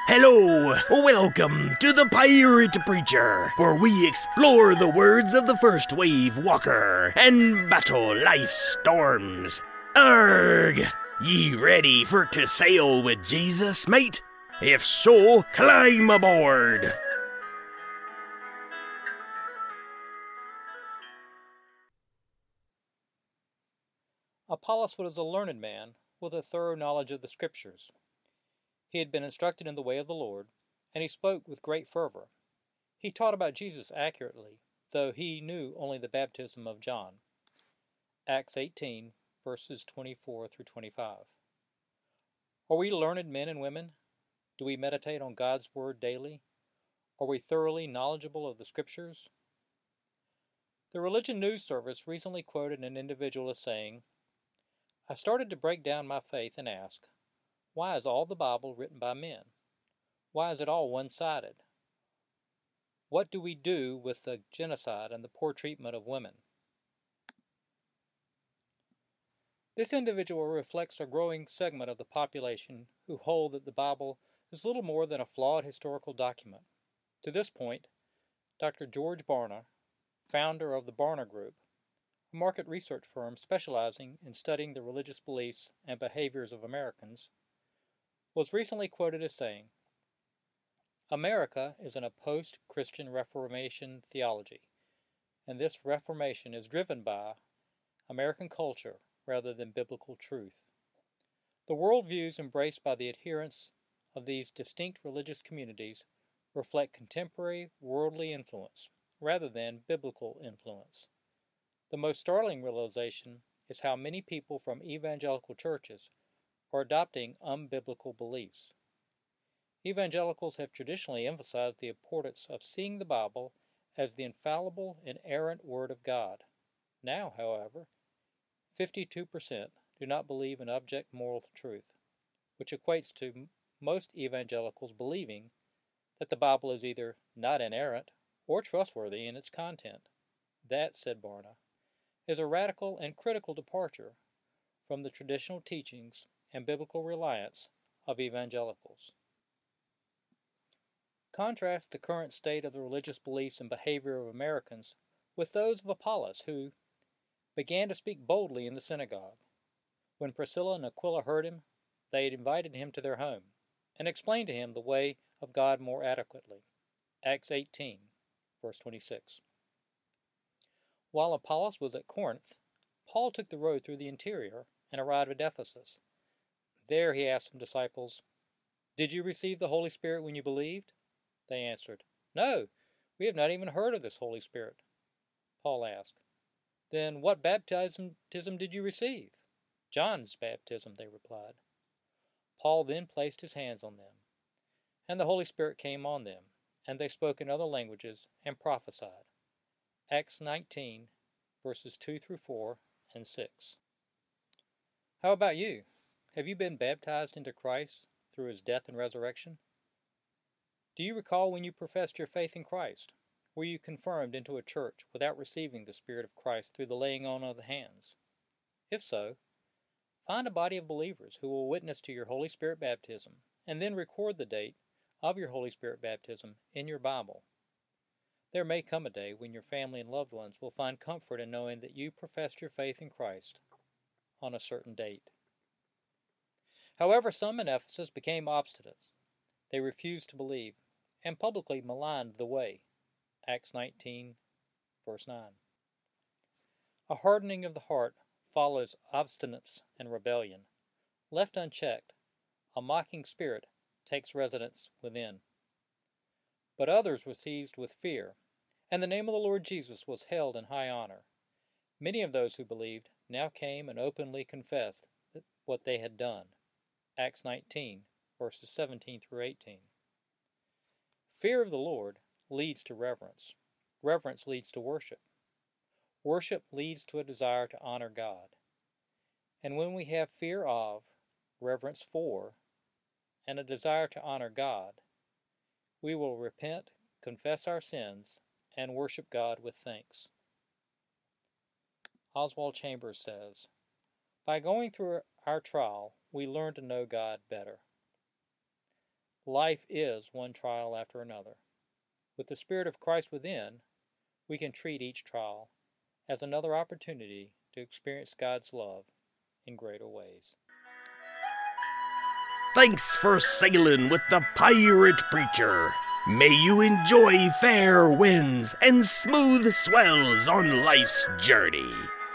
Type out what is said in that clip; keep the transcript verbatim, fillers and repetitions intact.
Hello, welcome to the Pirate Preacher, where we explore the words of the first wave walker and battle life's storms. Arrgh! Ye ready for to sail with Jesus, mate? If so, climb aboard! Apollos was a learned man with a thorough knowledge of the Scriptures. He had been instructed in the way of the Lord, and he spoke with great fervor. He taught about Jesus accurately, though he knew only the baptism of John. Acts eighteen, verses twenty-four through twenty-five. Are we learned men and women? Do we meditate on God's Word daily? Are we thoroughly knowledgeable of the Scriptures? The Religion News Service recently quoted an individual as saying, "I started to break down my faith and ask, why is all the Bible written by men? Why is it all one-sided? What do we do with the genocide and the poor treatment of women?" This individual reflects a growing segment of the population who hold that the Bible is little more than a flawed historical document. To this point, Doctor George Barna, founder of the Barna Group, a market research firm specializing in studying the religious beliefs and behaviors of Americans, was recently quoted as saying, "America is in a post-Christian Reformation theology, and this Reformation is driven by American culture rather than biblical truth. The worldviews embraced by the adherents of these distinct religious communities reflect contemporary worldly influence rather than biblical influence. The most startling realization is how many people from evangelical churches are adopting unbiblical beliefs. Evangelicals have traditionally emphasized the importance of seeing the Bible as the infallible, inerrant Word of God. Now, however, fifty-two percent do not believe in object moral truth, which equates to most evangelicals believing that the Bible is either not inerrant or trustworthy in its content. That, said Barna, is a radical and critical departure from the traditional teachings and biblical reliance of evangelicals. Contrast the current state of the religious beliefs and behavior of Americans with those of Apollos, who began to speak boldly in the synagogue. When Priscilla and Aquila heard him, they had invited him to their home and explained to him the way of God more adequately. Acts eighteen, verse twenty-six. While Apollos was at Corinth, Paul took the road through the interior and arrived at Ephesus. There he asked some disciples, "Did you receive the Holy Spirit when you believed?" They answered, "No, we have not even heard of this Holy Spirit." Paul asked, "Then what baptism did you receive?" "John's baptism," they replied. Paul then placed his hands on them, and the Holy Spirit came on them, and they spoke in other languages and prophesied. Acts nineteen, verses two through four and six. How about you? Have you been baptized into Christ through his death and resurrection? Do you recall when you professed your faith in Christ? Were you confirmed into a church without receiving the Spirit of Christ through the laying on of the hands? If so, find a body of believers who will witness to your Holy Spirit baptism, and then record the date of your Holy Spirit baptism in your Bible. There may come a day when your family and loved ones will find comfort in knowing that you professed your faith in Christ on a certain date. However, some in Ephesus became obstinate. They refused to believe and publicly maligned the way. Acts nineteen, verse nine. A hardening of the heart follows obstinance and rebellion. Left unchecked, a mocking spirit takes residence within. But others were seized with fear, and the name of the Lord Jesus was held in high honor. Many of those who believed now came and openly confessed what they had done. Acts nineteen, verses seventeen through eighteen. Fear of the Lord leads to reverence. Reverence leads to worship. Worship leads to a desire to honor God. And when we have fear of, reverence for, and a desire to honor God, we will repent, confess our sins, and worship God with thanks. Oswald Chambers says, "By going through our trial, we learn to know God better. Life is one trial after another. With the Spirit of Christ within, we can treat each trial as another opportunity to experience God's love in greater ways. Thanks for sailing with the Pirate Preacher. May you enjoy fair winds and smooth swells on life's journey.